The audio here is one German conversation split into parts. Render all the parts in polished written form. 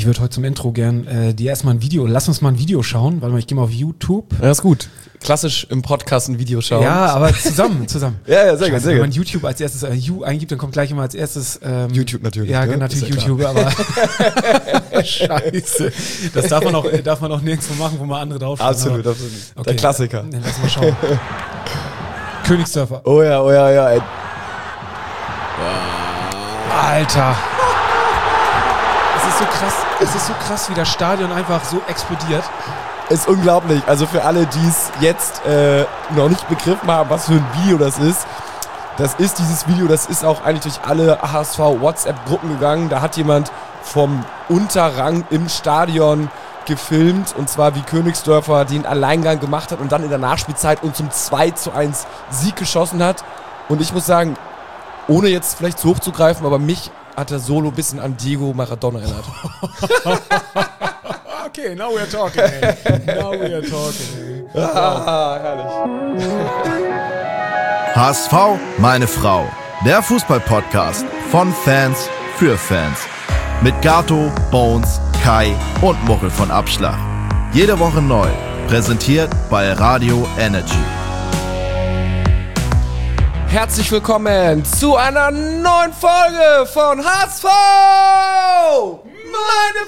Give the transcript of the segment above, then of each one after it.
Ich würde heute zum Intro gern dir erstmal ein Video, lass uns mal ein Video schauen, warte mal, ich gehe mal auf YouTube. Ja, ist gut. Klassisch im Podcast ein Video schauen. Ja, aber zusammen. Ja, sehr gut. Wenn man YouTube als erstes You eingibt, dann kommt gleich immer als erstes YouTube natürlich. Ja, ne? natürlich ja YouTube, aber Scheiße. Das darf man auch nirgendwo machen, wo man andere draufschauen. Absolut. Okay, Der Klassiker. Dann lass mal schauen. Königsdörfer. Oh ja, ey. Alter. Es ist so krass, wie das Stadion einfach so explodiert. Ist unglaublich. Also für alle, die es jetzt noch nicht begriffen haben, was für ein Video das ist dieses Video, das ist auch eigentlich durch alle HSV-WhatsApp-Gruppen gegangen. Da hat jemand vom Unterrang im Stadion gefilmt, und zwar wie Königsdörfer den Alleingang gemacht hat und dann in der Nachspielzeit und zum 2:1 Sieg geschossen hat. Und ich muss sagen, ohne jetzt vielleicht zu hoch zu greifen, aber mich hat er Solo ein bisschen an Diego Maradona erinnert. Okay, now we're talking. Herrlich. HSV, meine Frau. Der Fußball-Podcast von Fans für Fans. Mit Gato, Bones, Kai und Muchel von Abschlag. Jede Woche neu. Präsentiert bei Radio Energy. Herzlich willkommen zu einer neuen Folge von HSV! Meine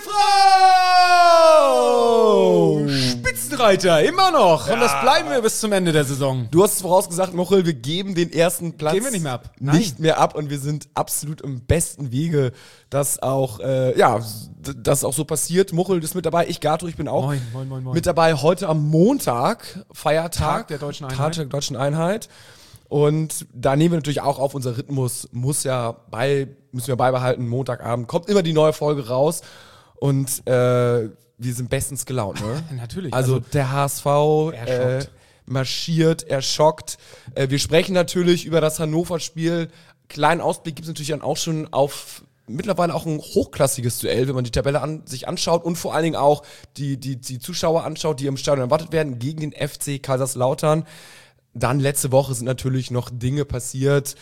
Frau! Spitzenreiter, immer noch. Ja. Und das bleiben wir bis zum Ende der Saison. Du hast es vorausgesagt, Muchel, wir geben den ersten Platz Geben wir nicht mehr ab. Nicht mehr ab, und wir sind absolut im besten Wege, dass auch, das auch so passiert. Muchel ist mit dabei, ich Gato, ich bin auch Moin. mit dabei. Heute am Montag, Feiertag der Deutschen Einheit. Tag der Deutschen Einheit. Und da nehmen wir natürlich auch auf, unser Rhythmus müssen wir beibehalten. Montagabend kommt immer die neue Folge raus, und wir sind bestens gelaunt, ne? Natürlich. Also der HSV marschiert, er schockt. Wir sprechen natürlich über das Hannover-Spiel. Kleinen Ausblick gibt es natürlich dann auch schon auf mittlerweile auch ein hochklassiges Duell, wenn man die Tabelle sich anschaut und vor allen Dingen auch die Zuschauer anschaut, die im Stadion erwartet werden, gegen den FC Kaiserslautern. Dann letzte Woche sind natürlich noch Dinge passiert.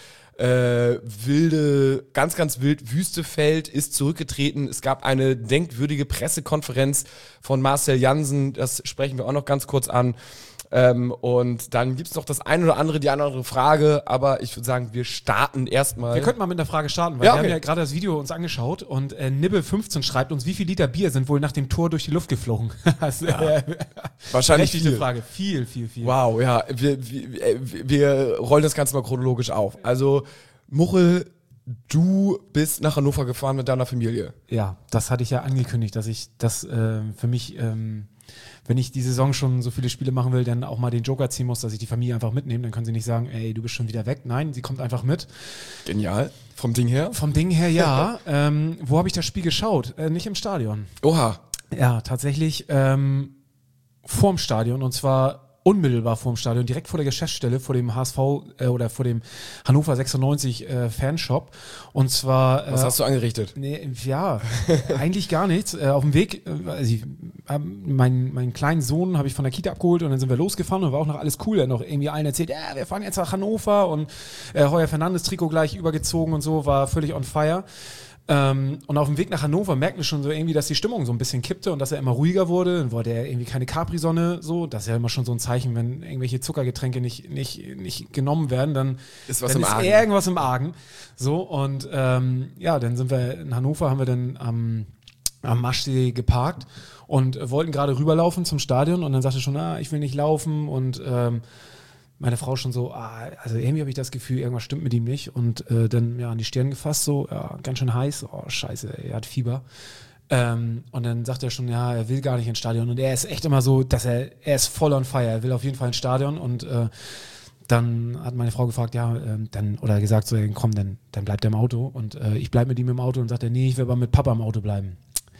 Ganz wild, Wüstefeld ist zurückgetreten. Es gab eine denkwürdige Pressekonferenz von Marcel Jansen, das sprechen wir auch noch ganz kurz an. Und dann gibt es noch das eine oder andere, die eine oder andere Frage, aber ich würde sagen, wir starten erstmal. Wir könnten mal mit einer Frage starten, weil wir haben ja gerade das Video uns angeschaut, und Nibbe15 schreibt uns, wie viel Liter Bier sind wohl nach dem Tor durch die Luft geflogen? Wahrscheinlich viel. Frage. Viel. Wow, ja. Wir rollen das Ganze mal chronologisch auf. Also, Muchel, du bist nach Hannover gefahren mit deiner Familie. Ja, das hatte ich ja angekündigt, dass ich das für mich, wenn ich die Saison schon so viele Spiele machen will, dann auch mal den Joker ziehen muss, dass ich die Familie einfach mitnehme. Dann können sie nicht sagen, ey, du bist schon wieder weg. Nein, sie kommt einfach mit. Genial. Vom Ding her? Vom Ding her, ja. Wo habe ich das Spiel geschaut? Nicht im Stadion. Oha. Ja, tatsächlich vorm Stadion, und zwar unmittelbar vorm Stadion, direkt vor der Geschäftsstelle, vor dem HSV oder vor dem Hannover 96 Fanshop. Und zwar. Was hast du angerichtet? Nee, ja, eigentlich gar nichts. Auf dem Weg, meinen kleinen Sohn habe ich von der Kita abgeholt, und dann sind wir losgefahren, und war auch noch alles cool. Er hat noch irgendwie allen erzählt, ja, wir fahren jetzt nach Hannover, und Heuer Fernandes Trikot gleich übergezogen und so, war völlig on fire. Und auf dem Weg nach Hannover merkten wir schon so irgendwie, dass die Stimmung so ein bisschen kippte und dass er immer ruhiger wurde. Dann wollte er irgendwie keine Capri-Sonne, so. Das ist ja immer schon so ein Zeichen, wenn irgendwelche Zuckergetränke nicht genommen werden, dann ist irgendwas im Argen. So, und dann sind wir in Hannover, haben wir dann am Maschsee geparkt und wollten gerade rüberlaufen zum Stadion, und dann sagte schon, ich will nicht laufen, und meine Frau schon so, also irgendwie habe ich das Gefühl, irgendwas stimmt mit ihm nicht, und dann an die Stirn gefasst, so, ganz schön heiß, scheiße, er hat Fieber. Und dann sagt er schon, er will gar nicht ins Stadion, und er ist echt immer so, dass er ist voll on fire, er will auf jeden Fall ins Stadion, und dann hat meine Frau gefragt, oder gesagt so, komm, dann bleibt er im Auto, und ich bleib mit ihm im Auto, und sagt er, nee, ich will aber mit Papa im Auto bleiben.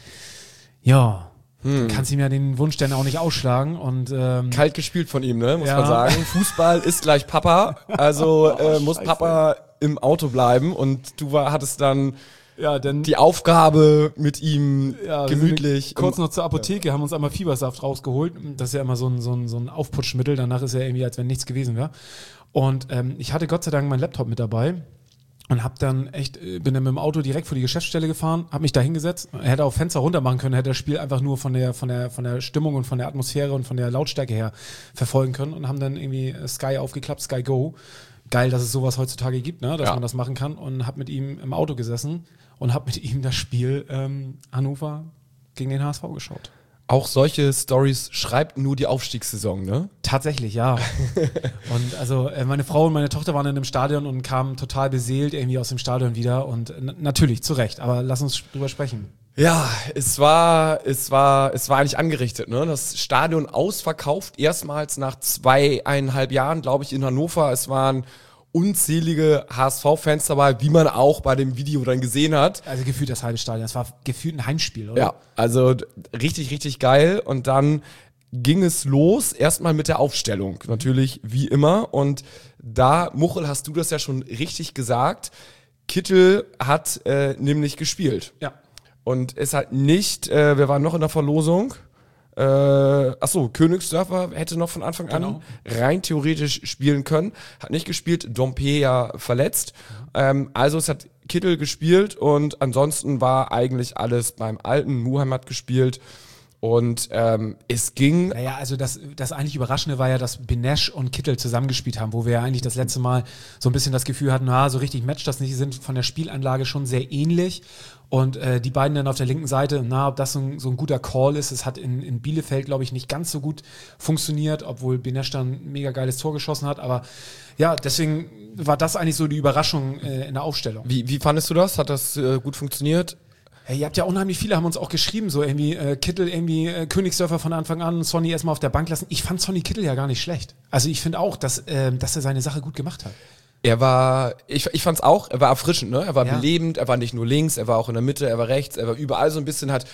Ja. Kannst ihm ja den Wunsch dann auch nicht ausschlagen, und kalt gespielt von ihm, ne, muss man sagen. Fußball ist gleich Papa, also muss Papa im Auto bleiben, und du hattest dann die Aufgabe mit ihm gemütlich. Kurz noch zur Apotheke, haben uns einmal Fiebersaft rausgeholt. Das ist ja immer so ein Aufputschmittel, danach ist ja irgendwie, als wenn nichts gewesen wäre. Und ich hatte Gott sei Dank meinen Laptop mit dabei. Und bin dann mit dem Auto direkt vor die Geschäftsstelle gefahren, habe mich da hingesetzt, hätte auch Fenster runter machen können, hätte das Spiel einfach nur von der Stimmung und von der Atmosphäre und von der Lautstärke her verfolgen können und haben dann irgendwie Sky aufgeklappt, Sky Go. Geil, dass es sowas heutzutage gibt, ne, dass man das machen kann, und habe mit ihm im Auto gesessen und habe mit ihm das Spiel Hannover gegen den HSV geschaut. Auch solche Stories schreibt nur die Aufstiegssaison, ne? Tatsächlich, ja. Und also meine Frau und meine Tochter waren in dem Stadion und kamen total beseelt irgendwie aus dem Stadion wieder und natürlich, zu Recht, aber lass uns drüber sprechen. Ja, es war eigentlich angerichtet, ne? Das Stadion ausverkauft, erstmals nach 2,5 Jahren, glaube ich, in Hannover. Es waren unzählige HSV-Fans dabei, wie man auch bei dem Video dann gesehen hat. Also gefühlt das halbe Stadion, das war gefühlt ein Heimspiel, oder? Ja, also richtig, richtig geil. Und dann ging es los, erstmal mit der Aufstellung, natürlich wie immer. Und da, Muchel, hast du das ja schon richtig gesagt, Kittel hat nämlich gespielt. Ja. Und es hat nicht, wer war noch in der Verlosung? Königsdörfer hätte noch von Anfang an rein theoretisch spielen können. Hat nicht gespielt, Dompe ja verletzt. Also es hat Kittel gespielt und ansonsten war eigentlich alles beim Alten. Muheim hat gespielt. Und es ging... Naja, also das eigentlich Überraschende war ja, dass Benesch und Kittel zusammengespielt haben, wo wir ja eigentlich das letzte Mal so ein bisschen das Gefühl hatten, so richtig matcht das nicht, die sind von der Spielanlage schon sehr ähnlich. Und die beiden dann auf der linken Seite, ob das so ein guter Call ist, es hat in Bielefeld, glaube ich, nicht ganz so gut funktioniert, obwohl Benesch dann ein mega geiles Tor geschossen hat, aber ja, deswegen war das eigentlich so die Überraschung in der Aufstellung. Wie fandest du das? Hat das gut funktioniert? Hey, ihr habt ja unheimlich viele, haben uns auch geschrieben, so irgendwie Kittel, Königsdörfer von Anfang an, Sonny erstmal auf der Bank lassen. Ich fand Sonny Kittel ja gar nicht schlecht. Also ich finde auch, dass er seine Sache gut gemacht hat. Er war, ich fand's auch, er war erfrischend, ne? Er war belebend, er war nicht nur links, er war auch in der Mitte, er war rechts, er war überall so ein bisschen, hat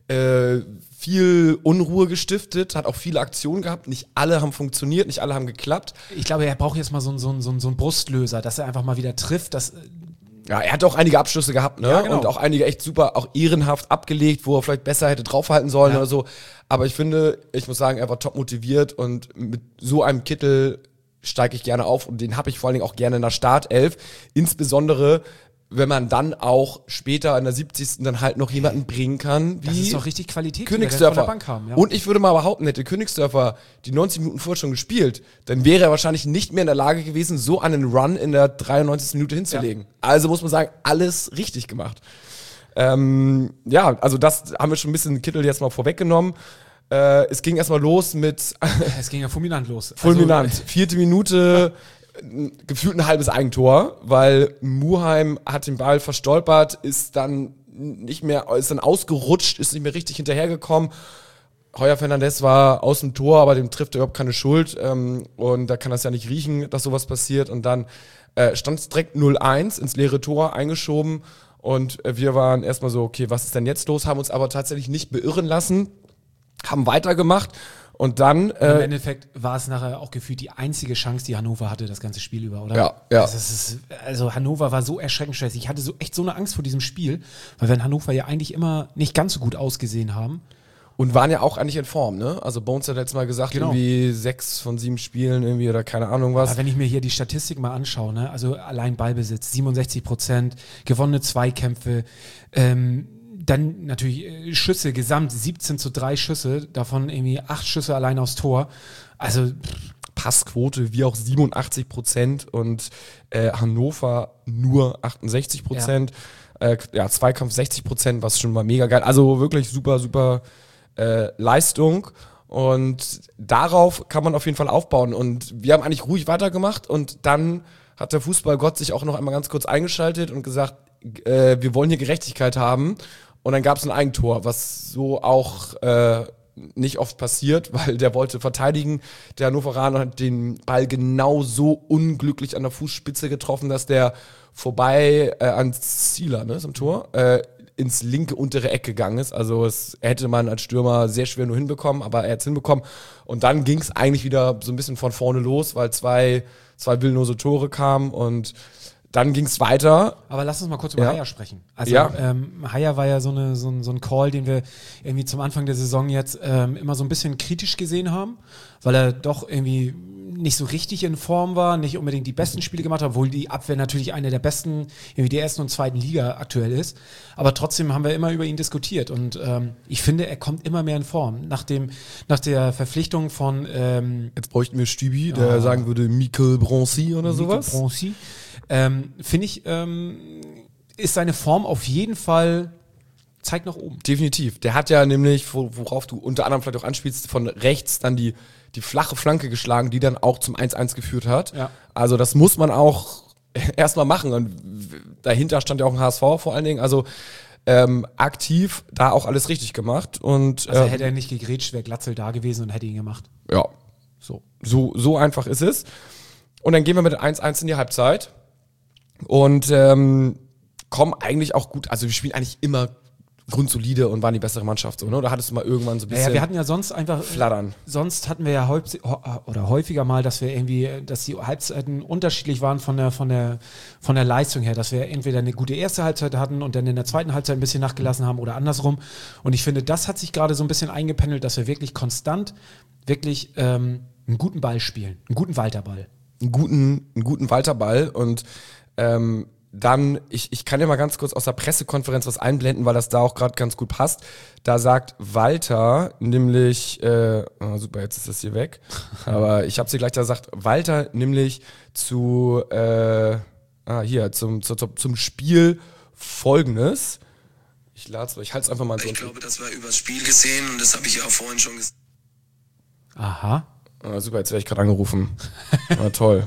viel Unruhe gestiftet, hat auch viele Aktionen gehabt. Nicht alle haben funktioniert, nicht alle haben geklappt. Ich glaube, er braucht jetzt mal so einen Brustlöser, dass er einfach mal wieder trifft, Ja, er hat auch einige Abschlüsse gehabt, ne? Ja, genau. Und auch einige echt super, auch ehrenhaft abgelegt, wo er vielleicht besser hätte draufhalten sollen oder so. Aber ich finde, ich muss sagen, er war top motiviert und mit so einem Kittel steige ich gerne auf und den habe ich vor allen Dingen auch gerne in der Startelf. Insbesondere, wenn man dann auch später in der 70. dann halt noch jemanden bringen kann, wie das ist doch richtig Qualität, Königsdörfer. Die wir von der Bank haben, ja. Und ich würde mal behaupten, hätte Königsdörfer die 90 Minuten vorher schon gespielt, dann wäre er wahrscheinlich nicht mehr in der Lage gewesen, so einen Run in der 93. Minute hinzulegen. Ja. Also muss man sagen, alles richtig gemacht. Also das haben wir schon ein bisschen Kittel jetzt mal vorweggenommen. Es ging erstmal los mit... Es ging ja fulminant los. Fulminant. 4. Minute... gefühlt ein halbes Eigentor, weil Muheim hat den Ball verstolpert, ist dann ausgerutscht, ist nicht mehr richtig hinterhergekommen. Heuer Fernandes war aus dem Tor, aber dem trifft er überhaupt keine Schuld und da kann das ja nicht riechen, dass sowas passiert und dann stand es direkt 0-1 ins leere Tor eingeschoben und wir waren erstmal so, okay, was ist denn jetzt los, haben uns aber tatsächlich nicht beirren lassen, haben weitergemacht. Und dann... Im Endeffekt war es nachher auch gefühlt die einzige Chance, die Hannover hatte, das ganze Spiel über, oder? Ja. Also Hannover war so erschreckend stressig. Ich hatte echt so eine Angst vor diesem Spiel, weil wenn Hannover ja eigentlich immer nicht ganz so gut ausgesehen haben. Und waren ja auch eigentlich in Form, ne? Also Bones hat letztes Mal gesagt, irgendwie 6 von 7 Spielen irgendwie oder keine Ahnung was. Aber wenn ich mir hier die Statistik mal anschaue, ne? Also allein Ballbesitz, 67%, gewonnene Zweikämpfe, dann natürlich Schüsse, gesamt 17:3 Schüsse, davon irgendwie 8 Schüsse allein aufs Tor. Also Passquote wie auch 87% und Hannover nur 68%. Zweikampf 60%, was schon mal mega geil. Also wirklich super, super Leistung. Und darauf kann man auf jeden Fall aufbauen. Und wir haben eigentlich ruhig weitergemacht und dann hat der Fußballgott sich auch noch einmal ganz kurz eingeschaltet und gesagt, wir wollen hier Gerechtigkeit haben. Und dann gab es ein Eigentor, was so auch nicht oft passiert, weil der wollte verteidigen. Der Hannoveraner hat den Ball genau so unglücklich an der Fußspitze getroffen, dass der vorbei ans Zieler, ne, ist im Tor, ins linke untere Eck gegangen ist. Also es hätte man als Stürmer sehr schwer nur hinbekommen, aber er hat es hinbekommen. Und dann ging es eigentlich wieder so ein bisschen von vorne los, weil zwei willenlose Tore kamen und dann ging es weiter. Aber lass uns mal kurz über Ja. Haier sprechen. Also Ja. Haier war ja so ein Call, den wir irgendwie zum Anfang der Saison jetzt immer so ein bisschen kritisch gesehen haben, weil er doch irgendwie nicht so richtig in Form war, nicht unbedingt die besten Spiele gemacht hat, obwohl die Abwehr natürlich eine der besten, irgendwie der ersten und zweiten Liga aktuell ist. Aber trotzdem haben wir immer über ihn diskutiert und ich finde, er kommt immer mehr in Form. Nach der Verpflichtung von Jetzt bräuchten wir Stübi, der sagen würde Michael Bronzy oder sowas. Bronzy, finde ich, ist seine Form auf jeden Fall zeigt nach oben. Definitiv. Der hat ja nämlich, worauf du unter anderem vielleicht auch anspielst, von rechts dann die flache Flanke geschlagen, die dann auch zum 1-1 geführt hat. Ja. Also das muss man auch erstmal machen. Und dahinter stand ja auch ein HSV vor allen Dingen. Also aktiv da auch alles richtig gemacht. Und Also hätte er nicht gegrätscht, wäre Glatzel da gewesen und hätte ihn gemacht. ja, so einfach ist es. Und dann gehen wir mit 1-1 in die Halbzeit und kommen eigentlich auch gut, also wir spielen eigentlich immer grundsolide und waren die bessere Mannschaft, so, ne? Da hattest du mal irgendwann so ein bisschen Ja, wir hatten ja sonst einfach flattern. Sonst hatten wir ja häufiger mal, dass wir irgendwie, dass die Halbzeiten unterschiedlich waren von der Leistung her, dass wir entweder eine gute erste Halbzeit hatten und dann in der zweiten Halbzeit ein bisschen nachgelassen haben oder andersrum. Und ich finde, das hat sich gerade so ein bisschen eingependelt, dass wir wirklich konstant wirklich einen guten Ball spielen, einen guten Walterball. Einen guten Walterball und dann, ich kann ja mal ganz kurz aus der Pressekonferenz was einblenden, weil das da auch gerade ganz gut passt. Da sagt Walter nämlich, super, jetzt ist das hier weg, aber ich hab's hier gleich, da sagt Walter nämlich zum Spiel Folgendes. Ich halte es einfach mal so. Ich glaube, das war übers Spiel gesehen und das habe ich ja auch vorhin schon gesagt. Aha. Super, jetzt werde ich gerade angerufen. Toll.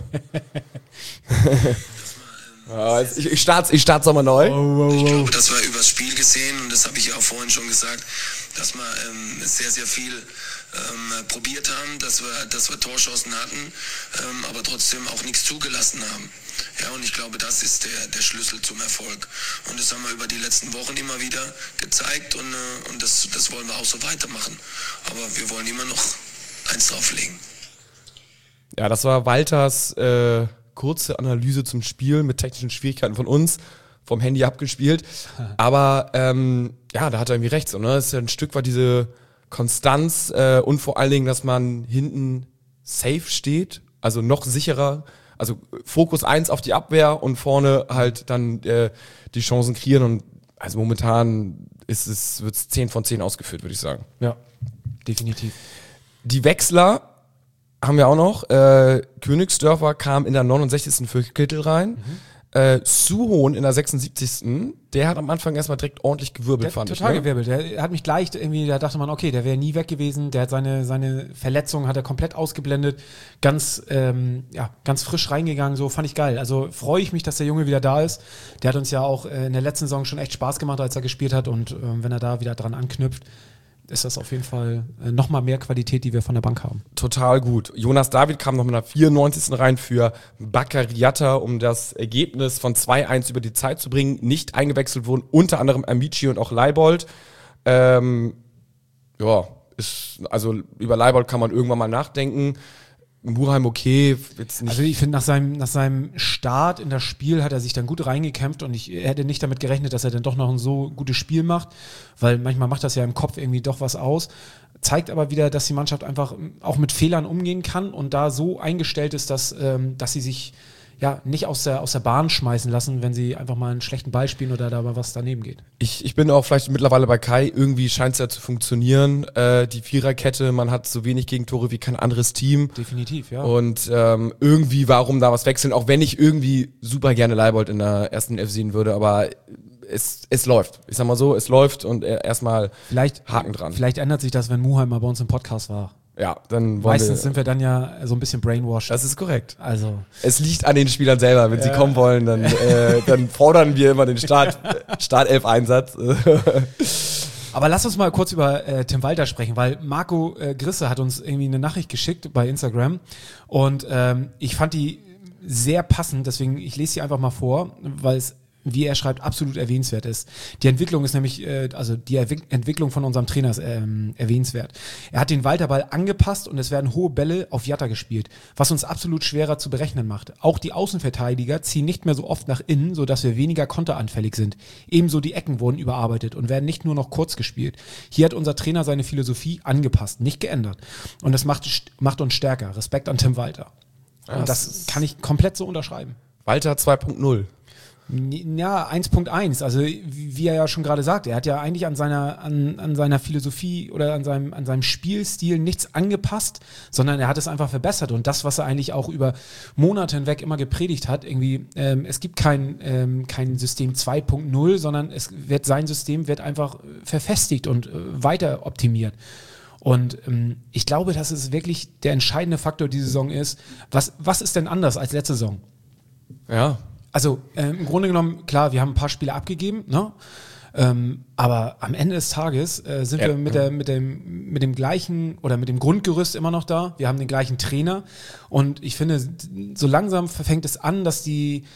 Ich starte nochmal neu. Ich glaube, das war übers Spiel gesehen und das habe ich ja auch vorhin schon gesagt, dass wir sehr, sehr viel probiert haben, dass wir Torchancen hatten, aber trotzdem auch nichts zugelassen haben. Ja, und ich glaube, das ist der Schlüssel zum Erfolg. Und das haben wir über die letzten Wochen immer wieder gezeigt und das wollen wir auch so weitermachen. Aber wir wollen immer noch eins drauflegen. Ja, das war Walters kurze Analyse zum Spiel mit technischen Schwierigkeiten von uns, vom Handy abgespielt. Aber ja, da hat er irgendwie recht. So, ne? Das ist ja ein Stück weit diese Konstanz und vor allen Dingen, dass man hinten safe steht, also noch sicherer. Also Fokus 1 auf die Abwehr und vorne halt dann die Chancen kreieren. Und also momentan wird es 10 von 10 ausgeführt, würde ich sagen. Ja, definitiv. Die Wechsler haben wir auch noch. Königsdörfer kam in der 69. für Kittel rein. Suhohn in der 76. Der hat am Anfang erstmal direkt ordentlich gewirbelt, fand ich. Total gewirbelt. Der hat mich gleich irgendwie, da dachte man, okay, der wäre nie weg gewesen. Der hat seine Verletzung hat er komplett ausgeblendet. Ganz frisch reingegangen, so fand ich geil. Also freue ich mich, dass der Junge wieder da ist. Der hat uns ja auch in der letzten Saison schon echt Spaß gemacht, als er gespielt hat. Und wenn er da wieder dran anknüpft, ist das auf jeden Fall nochmal mehr Qualität, die wir von der Bank haben. Total gut. Jonas David kam noch mit einer 94. rein für Baccariata, um das Ergebnis von 2-1 über die Zeit zu bringen. Nicht eingewechselt wurden unter anderem Amici und auch Leibold. Also über Leibold kann man irgendwann mal nachdenken. Muheim okay, jetzt nicht. Also ich finde, nach seinem Start in das Spiel hat er sich dann gut reingekämpft und ich hätte nicht damit gerechnet, dass er dann doch noch ein so gutes Spiel macht, weil manchmal macht das ja im Kopf irgendwie doch was aus. Zeigt aber wieder, dass die Mannschaft einfach auch mit Fehlern umgehen kann und da so eingestellt ist, dass sie sich ja nicht aus der Bahn schmeißen lassen, wenn sie einfach mal einen schlechten Ball spielen oder da mal was daneben geht. Ich bin auch vielleicht mittlerweile bei Kai, irgendwie scheint es ja zu funktionieren, die Viererkette, man hat so wenig Gegentore wie kein anderes Team. Definitiv, ja. Und irgendwie, warum da was wechseln, auch wenn ich irgendwie super gerne Leibold in der ersten Elf sehen würde, aber es läuft. Ich sag mal so, es läuft und erstmal Haken dran. Vielleicht ändert sich das, wenn Muheim mal bei uns im Podcast war. Ja, dann wollen Meistens sind wir dann ja so ein bisschen brainwashed. Das ist korrekt. Also es liegt an den Spielern selber. Wenn sie kommen wollen, dann fordern wir immer den Startelf-Einsatz. Aber lass uns mal kurz über Tim Walter sprechen, weil Marco Grisse hat uns irgendwie eine Nachricht geschickt bei Instagram und ich fand die sehr passend, deswegen ich lese sie einfach mal vor, weil es wie er schreibt, absolut erwähnenswert ist. Die Entwicklung ist nämlich, Entwicklung von unserem Trainer ist erwähnenswert. Er hat den Walterball angepasst und es werden hohe Bälle auf Jatta gespielt, was uns absolut schwerer zu berechnen macht. Auch die Außenverteidiger ziehen nicht mehr so oft nach innen, sodass wir weniger konteranfällig sind. Ebenso die Ecken wurden überarbeitet und werden nicht nur noch kurz gespielt. Hier hat unser Trainer seine Philosophie angepasst, nicht geändert. Und das macht uns stärker. Respekt an Tim Walter. Und das kann ich komplett so unterschreiben. Walter 2.0. Ja, 1.1, also wie er ja schon gerade sagt, er hat ja eigentlich an seiner Philosophie oder an seinem Spielstil nichts angepasst, sondern er hat es einfach verbessert und das, was er eigentlich auch über Monate hinweg immer gepredigt hat, irgendwie, es gibt kein System 2.0, sondern sein System wird einfach verfestigt und weiter optimiert. Und ich glaube, dass es wirklich der entscheidende Faktor dieser Saison ist. Was ist denn anders als letzte Saison? Ja. Also im Grunde genommen, klar, wir haben ein paar Spiele abgegeben, ne? Aber am Ende des Tages sind wir mit dem gleichen oder mit dem Grundgerüst immer noch da. Wir haben den gleichen Trainer und ich finde, so langsam fängt es an, dass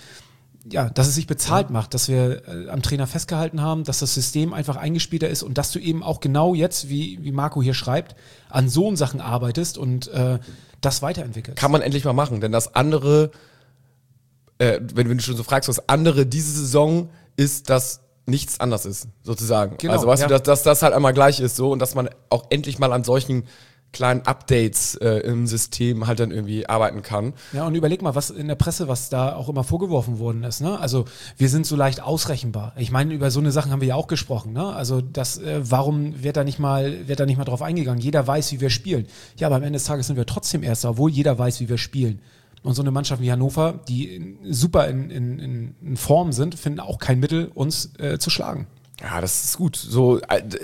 es sich bezahlt macht, dass wir am Trainer festgehalten haben, dass das System einfach eingespielter ist und dass du eben auch genau jetzt, wie Marco hier schreibt, an so Sachen arbeitest und das weiterentwickelst. Kann man endlich mal machen, denn das andere, wenn du schon so fragst, was andere diese Saison ist, dass nichts anders ist, sozusagen. Genau, also weißt du, dass das halt einmal gleich ist so und dass man auch endlich mal an solchen kleinen Updates im System halt dann irgendwie arbeiten kann. Ja, und überleg mal, was in der Presse, was da auch immer vorgeworfen worden ist, ne? Also wir sind so leicht ausrechenbar. Ich meine, über so eine Sachen haben wir ja auch gesprochen, ne? Also warum wird da nicht mal drauf eingegangen? Jeder weiß, wie wir spielen. Ja, aber am Ende des Tages sind wir trotzdem Erster, obwohl jeder weiß, wie wir spielen. Und so eine Mannschaft wie Hannover, die super in Form sind, finden auch kein Mittel, uns zu schlagen. Ja, das ist gut. So,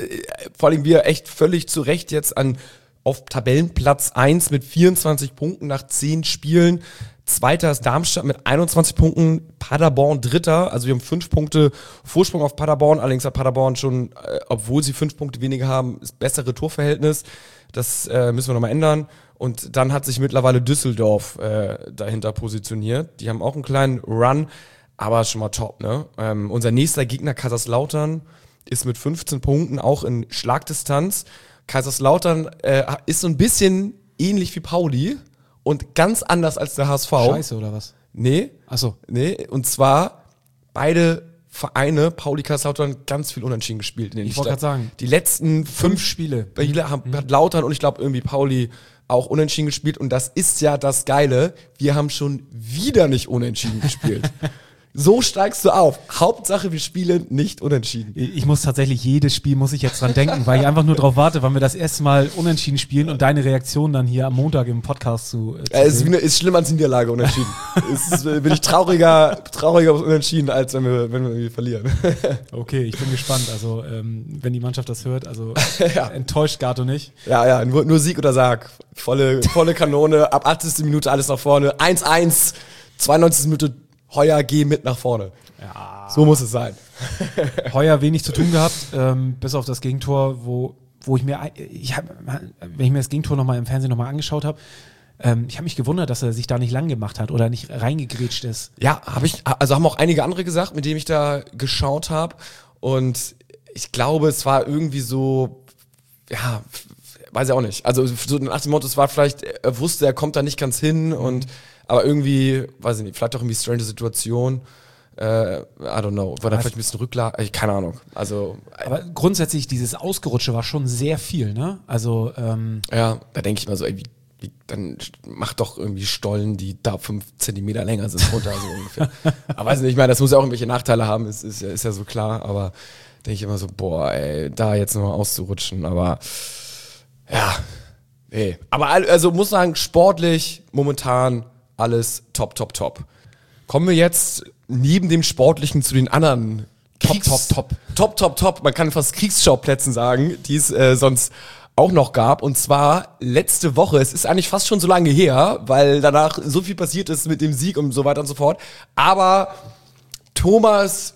vor allem wir echt völlig zu Recht jetzt auf Tabellenplatz 1 mit 24 Punkten nach 10 Spielen. Zweiter ist Darmstadt mit 21 Punkten, Paderborn Dritter. Also wir haben 5 Punkte Vorsprung auf Paderborn. Allerdings hat Paderborn schon, obwohl sie 5 Punkte weniger haben, das bessere Torverhältnis. Das müssen wir nochmal ändern. Und dann hat sich mittlerweile Düsseldorf dahinter positioniert. Die haben auch einen kleinen Run, aber schon mal top, ne? Unser nächster Gegner Kaiserslautern ist mit 15 Punkten auch in Schlagdistanz. Kaiserslautern ist so ein bisschen ähnlich wie Pauli und ganz anders als der HSV. Scheiße, oder was? Nee. Achso. Nee, und zwar beide Vereine, Pauli, Kaiserslautern, ganz viel unentschieden gespielt. Ich wollte gerade sagen. Die letzten 5 Spiele hat Lautern und ich glaube irgendwie Pauli auch unentschieden gespielt und das ist ja das Geile. Wir haben schon wieder nicht unentschieden gespielt. So steigst du auf. Hauptsache, wir spielen nicht unentschieden. Ich muss tatsächlich, jedes Spiel muss ich jetzt dran denken, weil ich einfach nur drauf warte, wann wir das erste Mal unentschieden spielen und deine Reaktion dann hier am Montag im Podcast zu ist schlimmer als Niederlage unentschieden. Bin ich trauriger auf Unentschieden, als wenn wir irgendwie verlieren. Okay, ich bin gespannt. Also, wenn die Mannschaft das hört, also enttäuscht Gato nicht. Ja, nur Sieg oder Sarg. Volle Kanone, ab 80. Minute alles nach vorne. 1-1, 92. Minute Heuer, geh mit nach vorne. Ja. So muss es sein. Heuer wenig zu tun gehabt, bis auf das Gegentor, wo wenn ich mir das Gegentor nochmal im Fernsehen nochmal angeschaut habe, ich habe mich gewundert, dass er sich da nicht lang gemacht hat oder nicht reingegrätscht ist. Ja, haben auch einige andere gesagt, mit denen ich da geschaut habe. Und ich glaube, es war irgendwie so, ja, weiß ich auch nicht. Also so nach dem Motto, es war vielleicht, er wusste, er kommt da nicht ganz hin und aber irgendwie, weiß ich nicht, vielleicht auch irgendwie strange Situation. I don't know. War da vielleicht ein bisschen Rücklage? Keine Ahnung. Also, aber grundsätzlich, dieses Ausgerutsche war schon sehr viel, ne? Also, ja, da denke ich mal so, dann mach doch irgendwie Stollen, die da 5 Zentimeter länger sind, runter, so ungefähr. Aber weiß nicht, ich meine, das muss ja auch irgendwelche Nachteile haben, ist ja so klar, aber denke ich immer so, boah, ey, da jetzt nochmal auszurutschen, aber ja, nee. Aber also muss sagen, sportlich momentan alles top. Kommen wir jetzt neben dem Sportlichen zu den anderen top. Man kann fast Kriegsschauplätzen sagen, die es sonst auch noch gab. Und zwar letzte Woche, es ist eigentlich fast schon so lange her, weil danach so viel passiert ist mit dem Sieg und so weiter und so fort. Aber Thomas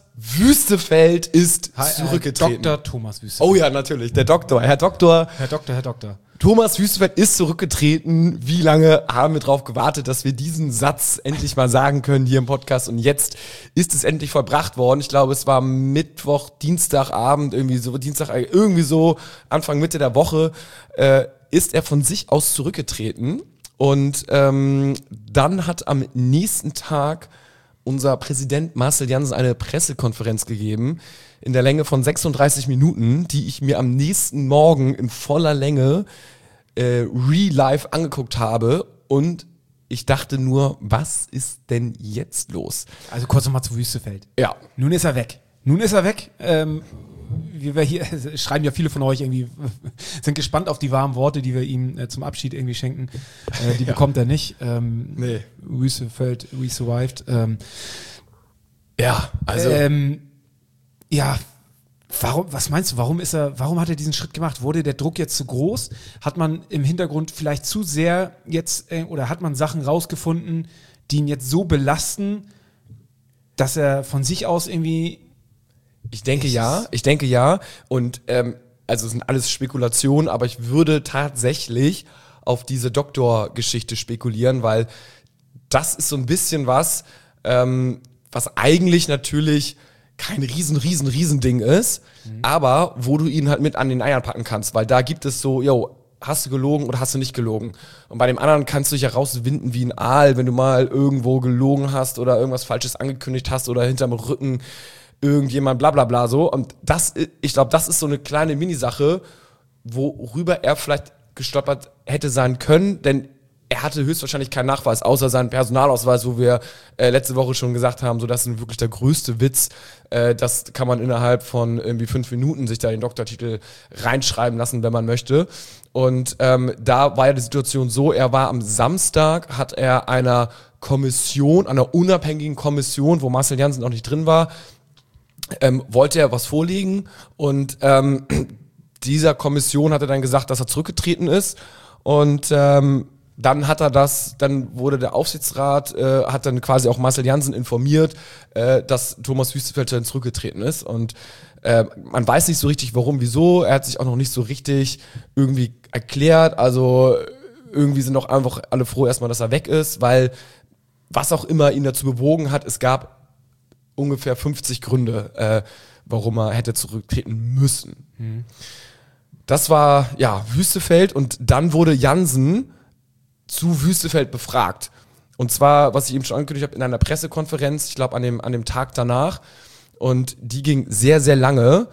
Wüstefeld ist zurückgetreten. Dr. Thomas Wüstefeld. Oh ja, natürlich, der Doktor, Herr Doktor. Herr Doktor. Thomas Wüstefeld ist zurückgetreten. Wie lange haben wir drauf gewartet, dass wir diesen Satz endlich mal sagen können hier im Podcast? Und jetzt ist es endlich vollbracht worden. Ich glaube, es war Mittwoch, Dienstagabend, irgendwie so, Anfang, Mitte der Woche, ist er von sich aus zurückgetreten. Und dann hat am nächsten Tag unser Präsident Marcel Jansen eine Pressekonferenz gegeben in der Länge von 36 Minuten, die ich mir am nächsten Morgen in voller Länge live angeguckt habe. Und ich dachte nur, was ist denn jetzt los? Also kurz nochmal zu Wüstefeld. Ja. Nun ist er weg. Wie wir hier schreiben ja viele von euch irgendwie, sind gespannt auf die warmen Worte, die wir ihm zum Abschied irgendwie schenken. Die bekommt er nicht. Nee. Wüstefeld, we survived. Ja, also. Was meinst du, warum hat er diesen Schritt gemacht? Wurde der Druck jetzt zu groß? Hat man im Hintergrund vielleicht zu sehr jetzt, oder hat man Sachen rausgefunden, die ihn jetzt so belasten, dass er von sich aus irgendwie... Ich denke ja. Und also es sind alles Spekulationen, aber ich würde tatsächlich auf diese Doktorgeschichte spekulieren, weil das ist so ein bisschen was eigentlich natürlich kein riesen Ding ist, aber wo du ihn halt mit an den Eiern packen kannst, weil da gibt es so, hast du gelogen oder hast du nicht gelogen? Und bei dem anderen kannst du dich ja rauswinden wie ein Aal, wenn du mal irgendwo gelogen hast oder irgendwas Falsches angekündigt hast oder hinterm Rücken irgendjemand bla bla bla so. Und ich glaube, das ist so eine kleine Minisache, worüber er vielleicht gestolpert hätte sein können, denn er hatte höchstwahrscheinlich keinen Nachweis, außer seinen Personalausweis, wo wir letzte Woche schon gesagt haben, so das ist wirklich der größte Witz. Das kann man innerhalb von irgendwie 5 Minuten sich da den Doktortitel reinschreiben lassen, wenn man möchte. Und da war ja die Situation so, er war am Samstag, hat er einer unabhängigen Kommission, wo Marcel Jansen noch nicht drin war, wollte er was vorlegen und dieser Kommission hat er dann gesagt, dass er zurückgetreten ist und dann wurde der Aufsichtsrat, hat dann quasi auch Marcel Jansen informiert, dass Thomas Wüstefeld dann zurückgetreten ist und man weiß nicht so richtig warum, wieso, er hat sich auch noch nicht so richtig irgendwie erklärt, also irgendwie sind auch einfach alle froh erstmal, dass er weg ist, weil was auch immer ihn dazu bewogen hat, es gab ungefähr 50 Gründe, warum er hätte zurücktreten müssen. Das war, Wüstefeld und dann wurde Jansen zu Wüstefeld befragt. Und zwar, was ich eben schon angekündigt habe, in einer Pressekonferenz, ich glaube an dem Tag danach. Und die ging sehr, sehr lange.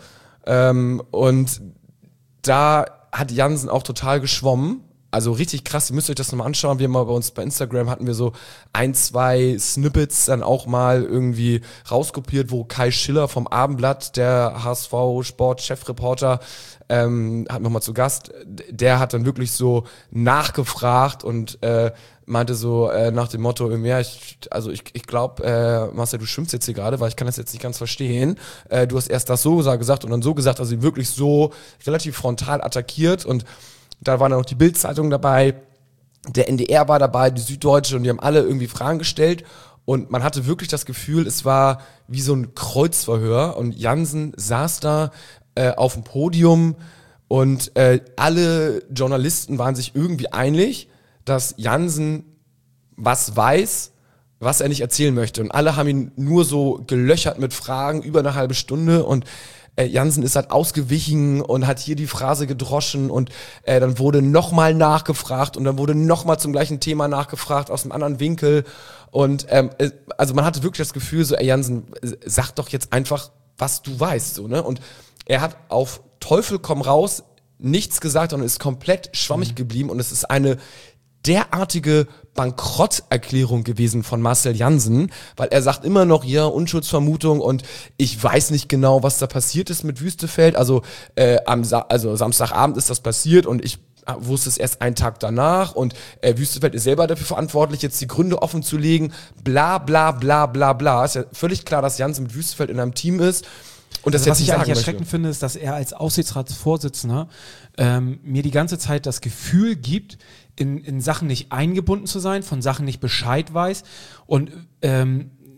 Und da hat Jansen auch total geschwommen. Also richtig krass, ihr müsst euch das nochmal anschauen. Wir mal bei uns bei Instagram hatten wir so 1, 2 Snippets dann auch mal irgendwie rauskopiert, wo Kai Schiller vom Abendblatt, der HSV-Sport-Chefreporter, hat nochmal zu Gast, der hat dann wirklich so nachgefragt und meinte so nach dem Motto, ich glaube, Marcel, du schimpfst jetzt hier gerade, weil ich kann das jetzt nicht ganz verstehen. Du hast erst das so gesagt und dann so gesagt, also ihn wirklich so relativ frontal attackiert und da waren dann noch die Bild-Zeitung dabei, der NDR war dabei, die Süddeutsche und die haben alle irgendwie Fragen gestellt und man hatte wirklich das Gefühl, es war wie so ein Kreuzverhör und Jansen saß da auf dem Podium und alle Journalisten waren sich irgendwie einig, dass Jansen was weiß, was er nicht erzählen möchte und alle haben ihn nur so gelöchert mit Fragen über eine halbe Stunde und Jansen ist halt ausgewichen und hat hier die Phrase gedroschen und dann wurde nochmal nachgefragt und dann wurde nochmal zum gleichen Thema nachgefragt aus einem anderen Winkel und also man hatte wirklich das Gefühl so, Jansen, sag doch jetzt einfach, was du weißt, so, ne? Und er hat auf Teufel komm raus nichts gesagt und ist komplett schwammig geblieben und es ist eine derartige Bankrotterklärung gewesen von Marcel Jansen, weil er sagt immer noch, ja, Unschuldsvermutung und ich weiß nicht genau, was da passiert ist mit Wüstefeld. Also Samstagabend ist das passiert und ich wusste es erst einen Tag danach und Wüstefeld ist selber dafür verantwortlich, jetzt die Gründe offen zu legen, bla bla bla bla bla. Ist ja völlig klar, dass Jansen mit Wüstefeld in einem Team ist. Und das also was jetzt ich eigentlich möchte. erschreckend finde, ist, dass er als Aufsichtsratsvorsitzender mir die ganze Zeit das Gefühl gibt, in Sachen nicht eingebunden zu sein, von Sachen nicht Bescheid weiß und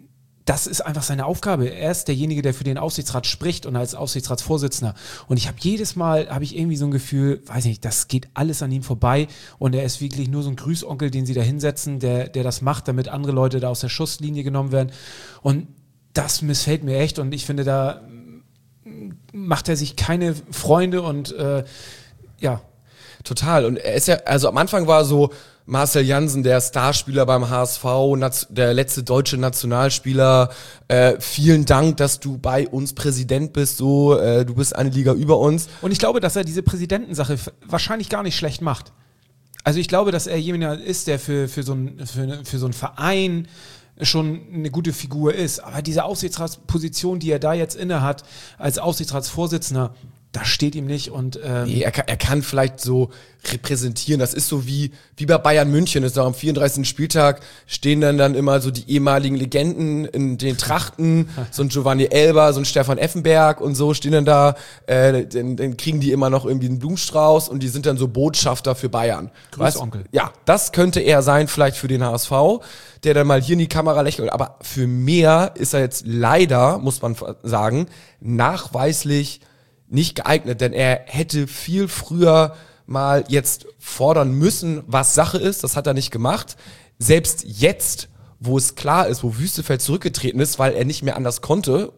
das ist einfach seine Aufgabe. Er ist derjenige, der für den Aufsichtsrat spricht und als Aufsichtsratsvorsitzender. Und ich habe jedes Mal, irgendwie so ein Gefühl, weiß nicht, das geht alles an ihm vorbei und er ist wirklich nur so ein Grüßonkel, den sie da hinsetzen, der das macht, damit andere Leute da aus der Schusslinie genommen werden. Und das missfällt mir echt und ich finde, da macht er sich keine Freunde und ja. Total. Und er ist ja, also am Anfang war so Marcel Jansen, der Starspieler beim HSV, der letzte deutsche Nationalspieler. Vielen Dank, dass du bei uns Präsident bist. Du bist eine Liga über uns. Und ich glaube, dass er diese Präsidentensache wahrscheinlich gar nicht schlecht macht. Also ich glaube, dass er jemand ist, der für so einen Verein schon eine gute Figur ist. Aber diese Aufsichtsratsposition, die er da jetzt inne hat, als Aufsichtsratsvorsitzender, das steht ihm nicht und nee, er kann vielleicht so repräsentieren, das ist so wie bei Bayern München, ist am 34. Spieltag stehen dann immer so die ehemaligen Legenden in den Trachten, so ein Giovanni Elber, so ein Stefan Effenberg und so stehen dann da, dann kriegen die immer noch irgendwie einen Blumenstrauß und die sind dann so Botschafter für Bayern. Grüßonkel. Ja, das könnte er sein, vielleicht für den HSV, der dann mal hier in die Kamera lächelt, aber für mehr ist er jetzt leider, muss man sagen, nachweislich nicht geeignet, denn er hätte viel früher mal jetzt fordern müssen, was Sache ist. Das hat er nicht gemacht. Selbst jetzt, wo es klar ist, wo Wüstefeld zurückgetreten ist, weil er nicht mehr anders konnte,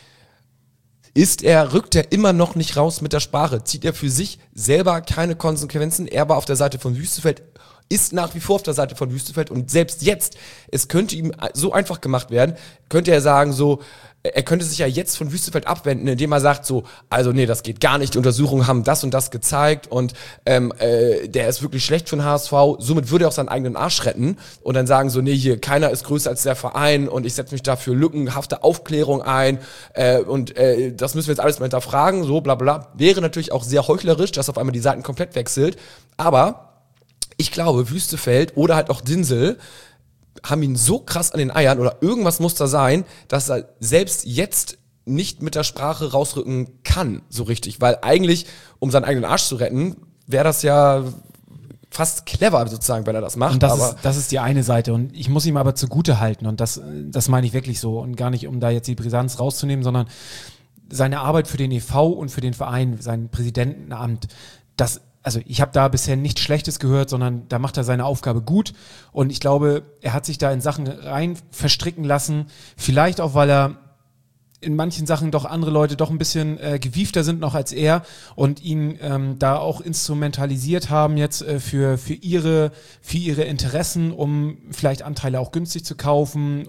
rückt er immer noch nicht raus mit der Sprache. Zieht er für sich selber keine Konsequenzen. Er war auf der Seite von Wüstefeld, ist nach wie vor auf der Seite von Wüstefeld und selbst jetzt, es könnte ihm so einfach gemacht werden, könnte er sagen so, er könnte sich ja jetzt von Wüstefeld abwenden, indem er sagt so, also nee, das geht gar nicht, die Untersuchungen haben das und das gezeigt und der ist wirklich schlecht für den HSV, somit würde er auch seinen eigenen Arsch retten und dann sagen so, nee, hier, keiner ist größer als der Verein und ich setze mich da für lückenhafte Aufklärung ein und das müssen wir jetzt alles mal hinterfragen, so bla bla. Wäre natürlich auch sehr heuchlerisch, dass auf einmal die Seiten komplett wechselt, aber ich glaube, Wüstefeld oder halt auch Dinsel haben ihn so krass an den Eiern oder irgendwas muss da sein, dass er selbst jetzt nicht mit der Sprache rausrücken kann, so richtig. Weil eigentlich, um seinen eigenen Arsch zu retten, wäre das ja fast clever sozusagen, wenn er das macht. Und das ist die eine Seite und ich muss ihm aber zugute halten und das meine ich wirklich so und gar nicht, um da jetzt die Brisanz rauszunehmen, sondern seine Arbeit für den e.V. und für den Verein, sein Präsidentenamt, also ich habe da bisher nichts Schlechtes gehört, sondern da macht er seine Aufgabe gut und ich glaube, er hat sich da in Sachen rein verstricken lassen, vielleicht auch, weil er in manchen Sachen doch andere Leute doch ein bisschen gewiefter sind noch als er und ihn da auch instrumentalisiert haben jetzt für ihre Interessen, um vielleicht Anteile auch günstig zu kaufen,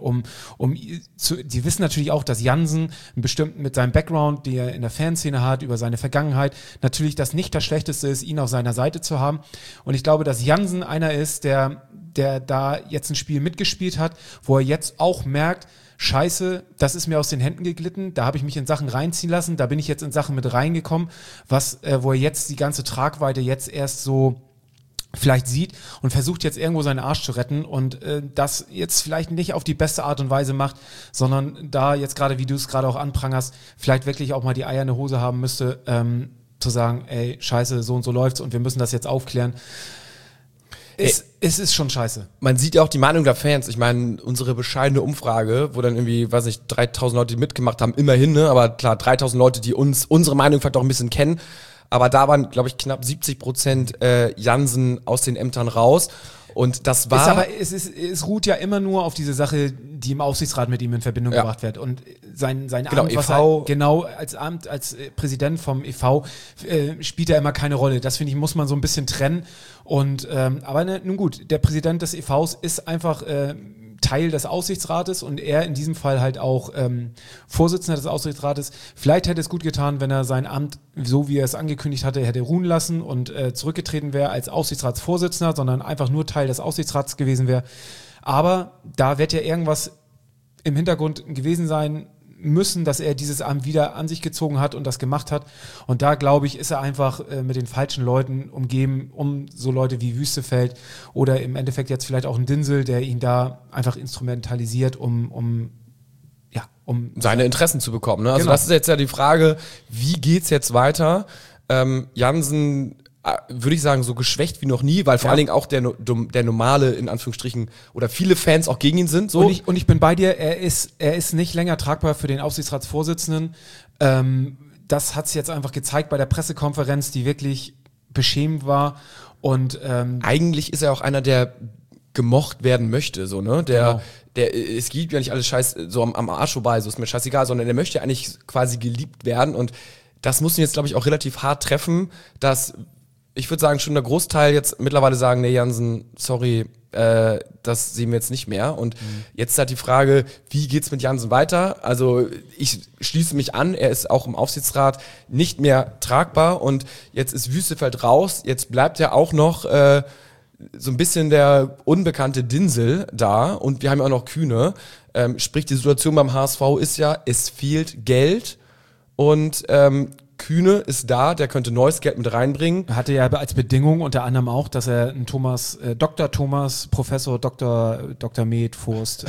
die wissen natürlich auch, dass Jansen bestimmt mit seinem Background, den er in der Fanszene hat, über seine Vergangenheit, natürlich das nicht das Schlechteste ist, ihn auf seiner Seite zu haben und ich glaube, dass Jansen einer ist, der da jetzt ein Spiel mitgespielt hat, wo er jetzt auch merkt, Scheiße, das ist mir aus den Händen geglitten, da habe ich mich in Sachen reinziehen lassen, da bin ich jetzt in Sachen mit reingekommen, wo er jetzt die ganze Tragweite jetzt erst so vielleicht sieht und versucht jetzt irgendwo seinen Arsch zu retten und das jetzt vielleicht nicht auf die beste Art und Weise macht, sondern da jetzt gerade, wie du es gerade auch anprangerst, vielleicht wirklich auch mal die Eier in der Hose haben müsste, zu sagen, ey, Scheiße, so und so läuft's und wir müssen das jetzt aufklären. Es ist schon scheiße. Man sieht ja auch die Meinung der Fans. Ich meine, unsere bescheidene Umfrage, wo dann irgendwie, 3.000 Leute, die mitgemacht haben, immerhin, ne? Aber klar, 3.000 Leute, die unsere Meinung vielleicht auch ein bisschen kennen. Aber da waren, glaube ich, knapp 70% Jansen aus den Ämtern raus. Und das war... Aber es ruht ja immer nur auf diese Sache, die im Aufsichtsrat mit ihm in Verbindung gebracht wird. Und sein Amt, e.V. als Präsident vom e.V. Spielt er immer keine Rolle. Das, finde ich, muss man so ein bisschen trennen. Und aber nun gut, der Präsident des e.V.s ist einfach Teil des Aufsichtsrates und er in diesem Fall halt auch Vorsitzender des Aufsichtsrates. Vielleicht hätte es gut getan, wenn er sein Amt, so wie er es angekündigt hatte, hätte ruhen lassen und zurückgetreten wäre als Aufsichtsratsvorsitzender, sondern einfach nur Teil des Aufsichtsrats gewesen wäre. Aber da wird ja irgendwas im Hintergrund gewesen sein müssen, dass er dieses Amt wieder an sich gezogen hat und das gemacht hat. Und da, glaube ich, ist er einfach mit den falschen Leuten umgeben, um so Leute wie Wüstefeld oder im Endeffekt jetzt vielleicht auch ein Dinsel, der ihn da einfach instrumentalisiert, um seine Interessen zu bekommen. Ne? Also genau. Das ist jetzt ja die Frage, wie geht's jetzt weiter? Jansen würde ich sagen, so geschwächt wie noch nie, weil vor allen Dingen auch der normale, in Anführungsstrichen, oder viele Fans auch gegen ihn sind. So. Und ich bin bei dir, er ist nicht länger tragbar für den Aufsichtsratsvorsitzenden. Das hat es jetzt einfach gezeigt bei der Pressekonferenz, die wirklich beschämend war. Und eigentlich ist er auch einer, der gemocht werden möchte, so, ne? Es gibt ja nicht alles Scheiß so am Arsch vorbei, so ist mir scheißegal, sondern der möchte eigentlich quasi geliebt werden und das muss ihn jetzt, glaube ich, auch relativ hart treffen, dass, ich würde sagen, schon der Großteil jetzt mittlerweile sagen, nee, Jansen, sorry, das sehen wir jetzt nicht mehr. Und jetzt ist halt die Frage, wie geht's mit Jansen weiter? Also ich schließe mich an, er ist auch im Aufsichtsrat nicht mehr tragbar und jetzt ist Wüstefeld raus, jetzt bleibt ja auch noch so ein bisschen der unbekannte Dinsel da und wir haben ja auch noch Kühne. Sprich, die Situation beim HSV ist ja, es fehlt Geld und Kühne ist da, der könnte neues Geld mit reinbringen. Er hatte ja als Bedingung unter anderem auch, dass er einen Dr. Thomas, Professor Dr. Med, Forst,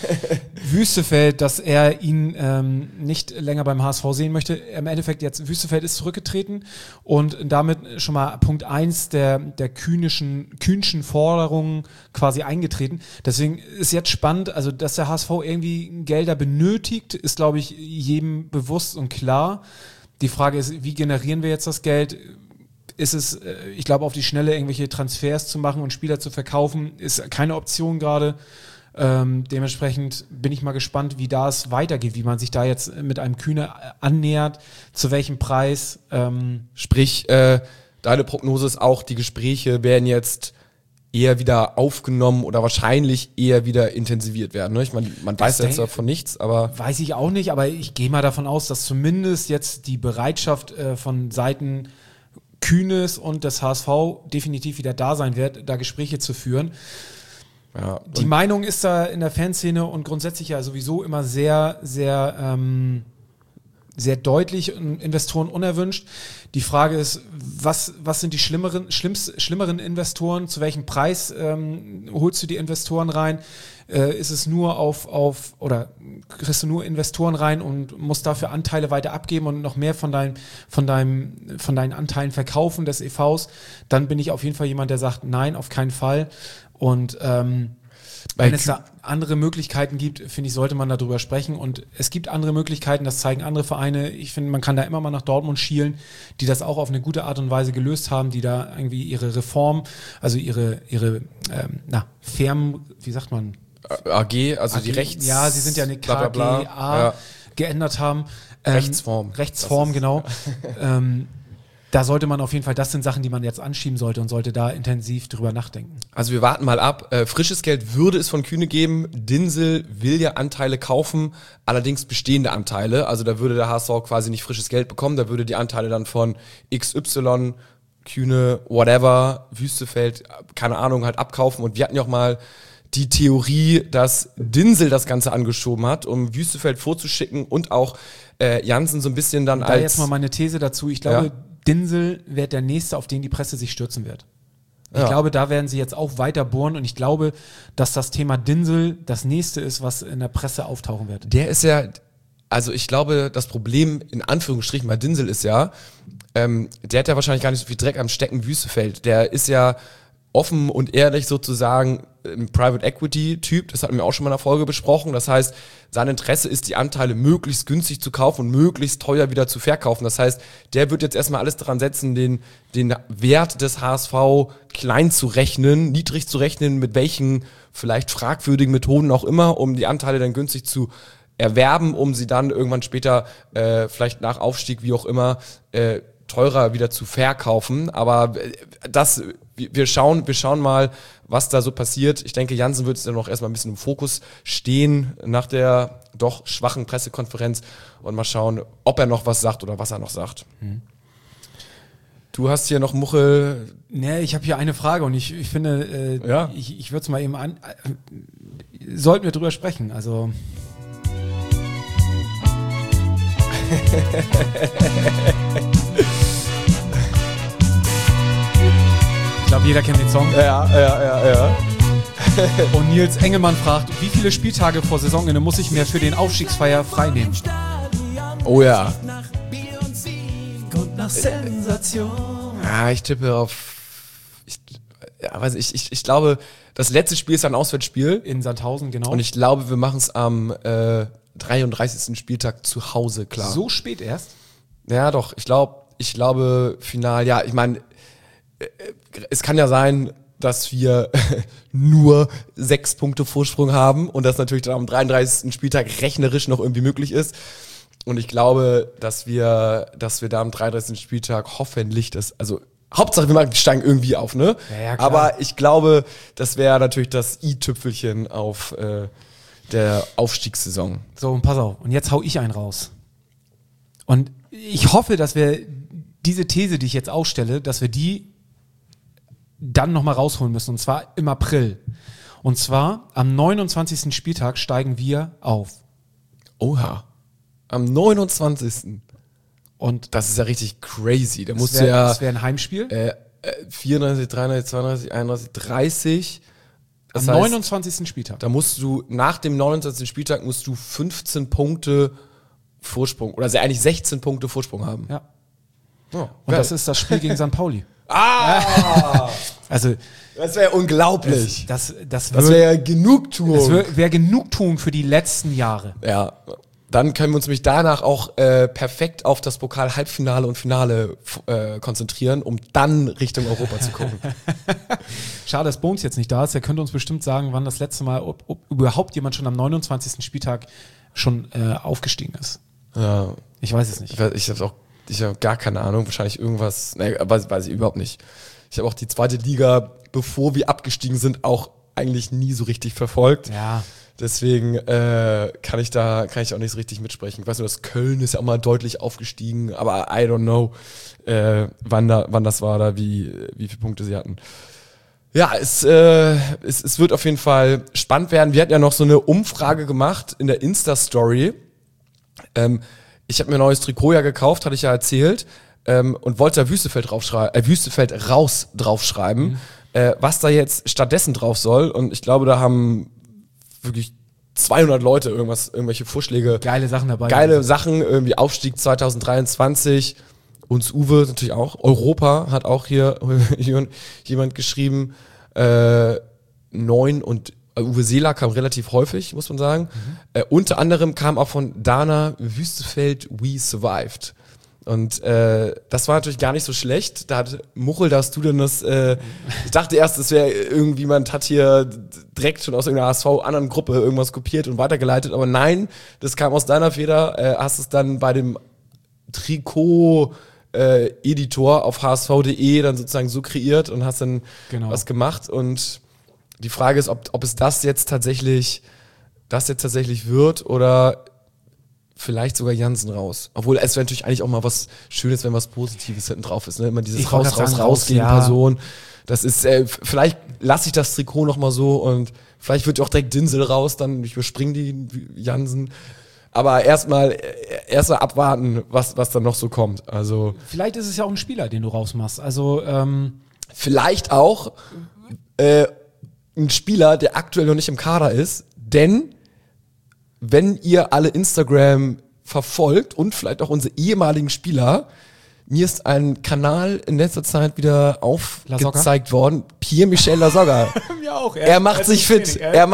Wüstefeld, dass er ihn nicht länger beim HSV sehen möchte. Im Endeffekt jetzt, Wüstefeld ist zurückgetreten und damit schon mal Punkt 1 der kühnschen Forderungen quasi eingetreten. Deswegen ist jetzt spannend, also dass der HSV irgendwie Gelder benötigt, ist glaube ich jedem bewusst und klar. Die Frage ist, wie generieren wir jetzt das Geld? Ist es, ich glaube, auf die Schnelle irgendwelche Transfers zu machen und Spieler zu verkaufen, ist keine Option gerade. Dementsprechend bin ich mal gespannt, wie das weitergeht, wie man sich da jetzt mit einem Kühne annähert, zu welchem Preis. Sprich, deine Prognose ist auch, die Gespräche werden jetzt eher wieder aufgenommen oder wahrscheinlich eher wieder intensiviert werden. Ne? Ich meine, man weiß jetzt davon nichts, aber... Weiß ich auch nicht, aber ich gehe mal davon aus, dass zumindest jetzt die Bereitschaft von Seiten Kühnes und des HSV definitiv wieder da sein wird, da Gespräche zu führen. Ja, die Meinung ist da in der Fanszene und grundsätzlich ja sowieso immer sehr, sehr... sehr deutlich, Investoren unerwünscht. Die Frage ist, was sind die schlimmeren Investoren? Zu welchem Preis holst du die Investoren rein? Ist es nur oder kriegst du nur Investoren rein und musst dafür Anteile weiter abgeben und noch mehr von deinen Anteilen verkaufen des EVs? Dann bin ich auf jeden Fall jemand, der sagt, nein, auf keinen Fall. Und wenn es da andere Möglichkeiten gibt, finde ich, sollte man darüber sprechen. Und es gibt andere Möglichkeiten, das zeigen andere Vereine. Ich finde, man kann da immer mal nach Dortmund schielen, die das auch auf eine gute Art und Weise gelöst haben, die da irgendwie ihre Reform, also ihre Firmen, wie sagt man? AG, also die Rechts... Ja, sie sind ja eine KGA geändert haben. Rechtsform, genau. Da sollte man auf jeden Fall, das sind Sachen, die man jetzt anschieben sollte und sollte da intensiv drüber nachdenken. Also wir warten mal ab. Frisches Geld würde es von Kühne geben. Dinsel will ja Anteile kaufen, allerdings bestehende Anteile. Also da würde der HSV quasi nicht frisches Geld bekommen, da würde die Anteile dann von XY, Kühne, whatever, Wüstefeld, keine Ahnung, halt abkaufen. Und wir hatten ja auch mal die Theorie, dass Dinsel das Ganze angeschoben hat, um Wüstefeld vorzuschicken und auch Jansen so ein bisschen dann als... Da jetzt mal meine These dazu. Ich glaube, Dinsel wird der Nächste, auf den die Presse sich stürzen wird. Ich glaube, da werden sie jetzt auch weiter bohren und ich glaube, dass das Thema Dinsel das Nächste ist, was in der Presse auftauchen wird. Der ist ja, also ich glaube, das Problem in Anführungsstrichen bei Dinsel ist ja, der hat ja wahrscheinlich gar nicht so viel Dreck am Stecken Wüstefeld. Der ist ja offen und ehrlich sozusagen ein Private Equity Typ, das hatten wir auch schon mal in einer Folge besprochen. Das heißt, sein Interesse ist, die Anteile möglichst günstig zu kaufen und möglichst teuer wieder zu verkaufen. Das heißt, der wird jetzt erstmal alles daran setzen, den Wert des HSV klein zu rechnen, niedrig zu rechnen, mit welchen vielleicht fragwürdigen Methoden auch immer, um die Anteile dann günstig zu erwerben, um sie dann irgendwann später, vielleicht nach Aufstieg, wie auch immer, teurer wieder zu verkaufen. Aber wir schauen mal, was da so passiert. Ich denke, Jansen wird jetzt dann noch erstmal ein bisschen im Fokus stehen nach der doch schwachen Pressekonferenz und mal schauen, ob er noch was sagt oder was er noch sagt. Du hast hier noch Muchel. Nee, ich habe hier eine Frage und ich finde, ich würde es mal eben sollten wir drüber sprechen. Also ich glaube, jeder kennt den Song. Ja. Und Nils Engelmann fragt, wie viele Spieltage vor Saisonende muss ich mir für den Aufstiegsfeier freinehmen? Oh ja. Und nach Sensation. Ja, ich tippe auf. Ich glaube, das letzte Spiel ist ein Auswärtsspiel. In Sandhausen, genau. Und ich glaube, wir machen es am 33. Spieltag zu Hause, klar. So spät erst? Ja, doch. Ich glaube, final, ja, ich meine, es kann ja sein, dass wir nur 6 Punkte Vorsprung haben und das natürlich dann am 33. Spieltag rechnerisch noch irgendwie möglich ist. Und ich glaube, dass wir da am 33. Spieltag hoffentlich Hauptsache wir steigen irgendwie auf, ne? Ja, klar. Aber ich glaube, das wäre natürlich das i-Tüpfelchen auf der Aufstiegssaison. So, und pass auf. Und jetzt hau ich einen raus. Und ich hoffe, dass wir diese These, die ich jetzt aufstelle, dass wir die dann nochmal rausholen müssen. Und zwar im April. Und zwar am 29. Spieltag steigen wir auf. Oha. Am 29. Und Das ist ja richtig crazy. Da musst du das wäre ein Heimspiel. 34, 33, 32, 31, 30. Das Am heißt, 29. Spieltag. da musst du, nach dem 29. Spieltag musst du 15 Punkte Vorsprung, oder eigentlich 16 Punkte Vorsprung haben. Ja. Oh, Und geil. das ist das Spiel gegen St. Pauli. Also, Das wäre unglaublich. das Das wäre ja Genugtuung. wäre Genugtuung für die letzten Jahre. Ja, dann können wir uns nämlich danach auch perfekt auf das Pokal-Halbfinale und Finale konzentrieren, um dann Richtung Europa zu gucken. Schade, dass Bones jetzt nicht da ist. Er könnte uns bestimmt sagen, wann das letzte Mal, ob überhaupt jemand schon am 29. Spieltag schon aufgestiegen ist. Ja, Ich weiß es nicht. ich habe gar keine Ahnung, wahrscheinlich irgendwas, weiß ich überhaupt nicht. Ich habe auch die zweite Liga, bevor wir abgestiegen sind, auch eigentlich nie so richtig verfolgt. Ja. Deswegen kann ich auch nicht so richtig mitsprechen. Ich weiß nur, dass Köln ist ja auch mal deutlich aufgestiegen, aber I don't know, wann das war oder wie viele Punkte sie hatten. Ja, es wird auf jeden Fall spannend werden. Wir hatten ja noch so eine Umfrage gemacht in der Insta-Story. Ich habe mir ein neues Trikot ja gekauft, hatte ich ja erzählt, und wollte da Wüstefeld raus draufschreiben, was da jetzt stattdessen drauf soll. Und ich glaube, da haben wirklich 200 Leute irgendwelche Vorschläge. Geile Sachen dabei. Geile Sachen, irgendwie Aufstieg 2023. Uns Uwe natürlich auch. Europa hat auch hier jemand geschrieben. 9 und Uwe Seeler kam relativ häufig, muss man sagen. Unter anderem kam auch von Dana Wüstefeld We Survived. Und das war natürlich gar nicht so schlecht. Da hat Muchel, da hast du denn das, ich dachte erst, es wäre irgendjemand hat hier direkt schon aus irgendeiner HSV-anderen Gruppe irgendwas kopiert und weitergeleitet, aber nein, das kam aus deiner Feder, hast es dann bei dem Trikot-Editor auf hsv.de dann sozusagen so kreiert und hast dann was gemacht. Und die Frage ist, ob es das jetzt tatsächlich wird oder vielleicht sogar Jansen raus. Obwohl es wäre natürlich eigentlich auch mal was Schönes, wenn was Positives hinten drauf ist. Ne? Immer dieses rausgehen ja. Person. Das ist, vielleicht lasse ich das Trikot noch mal so und vielleicht wird auch direkt Dinsel raus, dann ich überspringe die Jansen. Aber erstmal abwarten, was dann noch so kommt. Also Vielleicht ist es ja auch ein Spieler, den du rausmachst. Also vielleicht auch ein Spieler, der aktuell noch nicht im Kader ist, denn wenn ihr alle Instagram verfolgt und vielleicht auch unsere ehemaligen Spieler, mir ist ein Kanal in letzter Zeit wieder aufgezeigt worden, Pierre-Michel Lasogga. Mir auch. Er macht sich fit. Er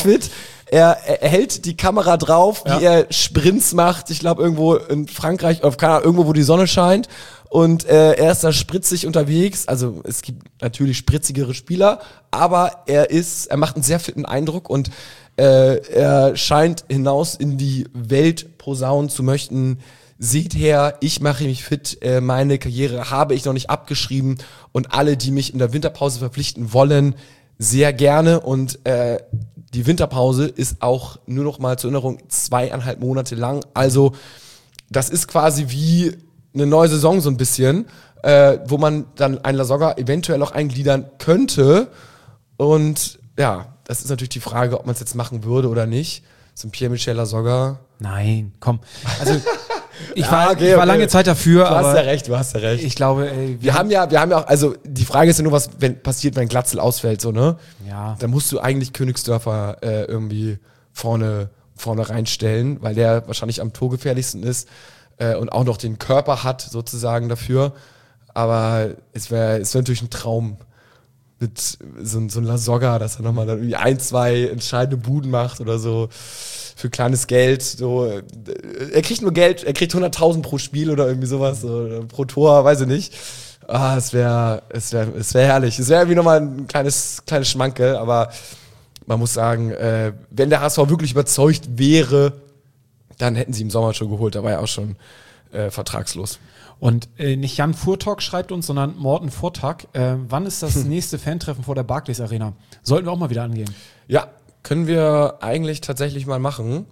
hält die Kamera drauf, wie er Sprints macht. Ich glaube irgendwo in Frankreich, irgendwo, wo die Sonne scheint. Und er ist da spritzig unterwegs. Also es gibt natürlich spritzigere Spieler, aber er macht einen sehr fitten Eindruck und er scheint hinaus in die Welt posaunen zu möchten. Seht her, ich mache mich fit, meine Karriere habe ich noch nicht abgeschrieben und alle, die mich in der Winterpause verpflichten wollen, sehr gerne. Und die Winterpause ist auch nur noch mal zur Erinnerung 2,5 Monate lang. Also das ist quasi wie eine neue Saison so ein bisschen, wo man dann einen Lasogga eventuell auch eingliedern könnte. Und ja, das ist natürlich die Frage, ob man es jetzt machen würde oder nicht. So ein Pierre-Michel Lasogga. Nein, komm. Also ich war lange Zeit dafür, Du aber hast ja recht. ich glaube, Wir haben ja auch, also die Frage ist ja nur, was passiert, wenn Glatzel ausfällt, so, ne? Ja. Da musst du eigentlich Königsdörfer irgendwie vorne reinstellen, weil der wahrscheinlich am torgefährlichsten ist und auch noch den Körper hat sozusagen dafür. Aber es wär natürlich ein Traum. Mit so ein Lasogga, dass er nochmal dann irgendwie 1, 2 entscheidende Buden macht oder so. Für kleines Geld. So. Er kriegt nur Geld, er kriegt 100.000 pro Spiel oder irgendwie sowas. Oder pro Tor, weiß ich nicht. Es wär herrlich. Es wäre irgendwie nochmal ein kleines Schmankerl, aber man muss sagen, wenn der HSV wirklich überzeugt wäre, dann hätten sie im Sommer schon geholt. Da war ja auch schon vertragslos. Und nicht Jan Furtok schreibt uns, sondern Morten Vortag. Wann ist das nächste Fantreffen vor der Barclays Arena? Sollten wir auch mal wieder angehen. Ja, können wir eigentlich tatsächlich mal machen.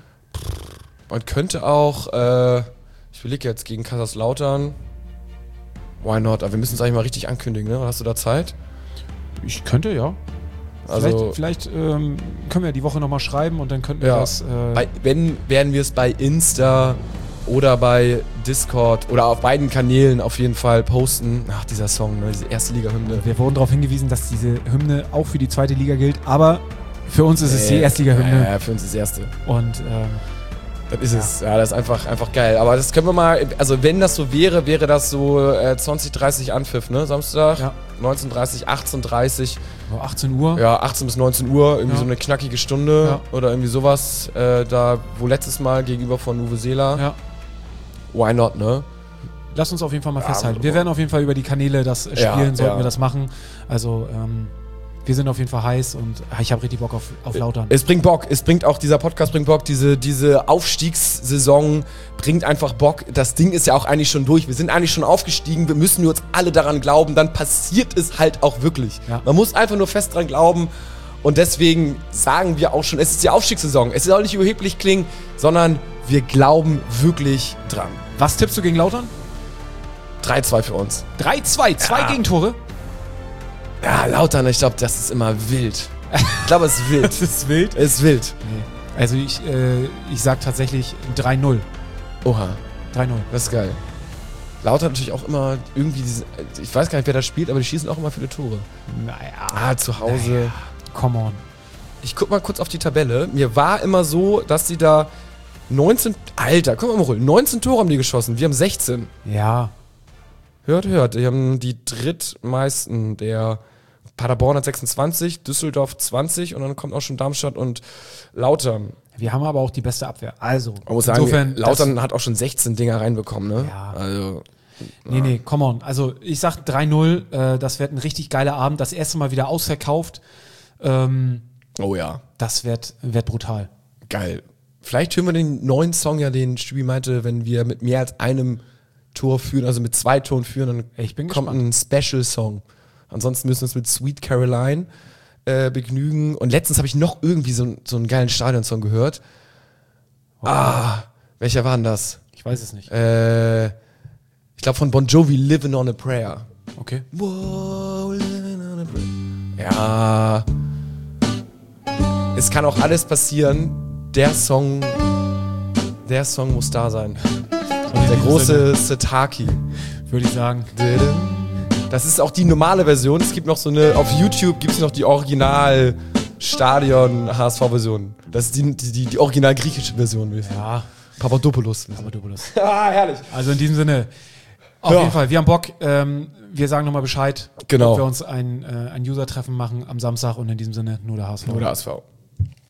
Man könnte auch, ich überlege jetzt gegen Kaiserslautern. Why not? Aber wir müssen es eigentlich mal richtig ankündigen, ne? Hast du da Zeit? Ich könnte, ja. Also, Vielleicht können wir die Woche nochmal schreiben und dann könnten wir das... werden wir es bei Insta oder bei Discord oder auf beiden Kanälen auf jeden Fall posten. Ach, dieser Song, ne? Diese erste Liga-Hymne. Wir wurden darauf hingewiesen, dass diese Hymne auch für die zweite Liga gilt, aber für uns ist es die Erstliga-Hymne. Ja, für uns ist es die erste. Und das ist es. Ja, das ist einfach geil. Aber das können wir mal, also wenn das so wäre das so 20:30 Anpfiff, ne? Samstag, Ja. 19:30, 18:30. 18 Uhr. Ja, 18 bis 19 Uhr, irgendwie so eine knackige Stunde oder irgendwie sowas. Da, wo letztes Mal gegenüber von Uwe Seeler. Ja. Why not, ne? Lass uns auf jeden Fall mal festhalten. Wir werden auf jeden Fall über die Kanäle das spielen, sollten wir das machen. Also, wir sind auf jeden Fall heiß und ich habe richtig Bock auf Lautern. Es bringt Bock, dieser Podcast bringt Bock, diese Aufstiegssaison bringt einfach Bock. Das Ding ist ja auch eigentlich schon durch, wir sind eigentlich schon aufgestiegen, wir müssen nur uns alle daran glauben, dann passiert es halt auch wirklich. Ja. Man muss einfach nur fest dran glauben und deswegen sagen wir auch schon, es ist die Aufstiegssaison, es soll nicht überheblich klingen, sondern wir glauben wirklich dran. Was tippst du gegen Lautern? 3-2 für uns. 3-2, 2 Gegentore. Ja, Lautern, ich glaube, das ist immer wild. Ich glaube, es ist wild. Das ist wild. Es ist wild. Nee. Also ich sag tatsächlich 3-0. Oha, 3-0. das ist geil. Lautern natürlich auch immer irgendwie ich weiß gar nicht, wer da spielt, aber die schießen auch immer viele Tore. Naja. Zu Hause. Naja. Come on. Ich guck mal kurz auf die Tabelle. Mir war immer so, dass sie da 19... Alter, komm mal holen. 19 Tore haben die geschossen. Wir haben 16. Ja. Hört. Die haben die drittmeisten. Der Paderborn hat 26, Düsseldorf 20 und dann kommt auch schon Darmstadt und Lautern. Wir haben aber auch die beste Abwehr. Also, Man muss sagen, Lautern hat auch schon 16 Dinger reinbekommen, ne? Ja. Also... Nee, come on. Also ich sag 3-0, das wird ein richtig geiler Abend. Das erste Mal wieder ausverkauft. Oh ja. Das wird brutal. Geil. Vielleicht hören wir den neuen Song ja, den Stübi meinte, wenn wir mit mehr als einem Tor führen, also mit 2 Toren führen, dann Ich bin kommt gespannt. ein Special-Song. Ansonsten müssen wir uns mit Sweet Caroline begnügen. Und letztens habe ich noch irgendwie so einen geilen Stadionsong gehört. Welcher war denn das? Ich weiß es nicht. Ich glaube von Bon Jovi, Living on a Prayer. Okay. Whoa, living on a prayer. Ja. Es kann auch alles passieren. Der Song muss da sein. Der große Setaki. Würde ich sagen. Das ist auch die normale Version. Es gibt noch so eine, auf YouTube gibt es noch die Original Stadion HSV-Version. Das ist die original griechische Version. Ja. Papadopoulos. Herrlich. Also in diesem Sinne, auf jeden Fall, wir haben Bock. Wir sagen nochmal Bescheid, Genau. ob wir uns ein User-Treffen machen am Samstag und in diesem Sinne nur der HSV. Nur der HSV.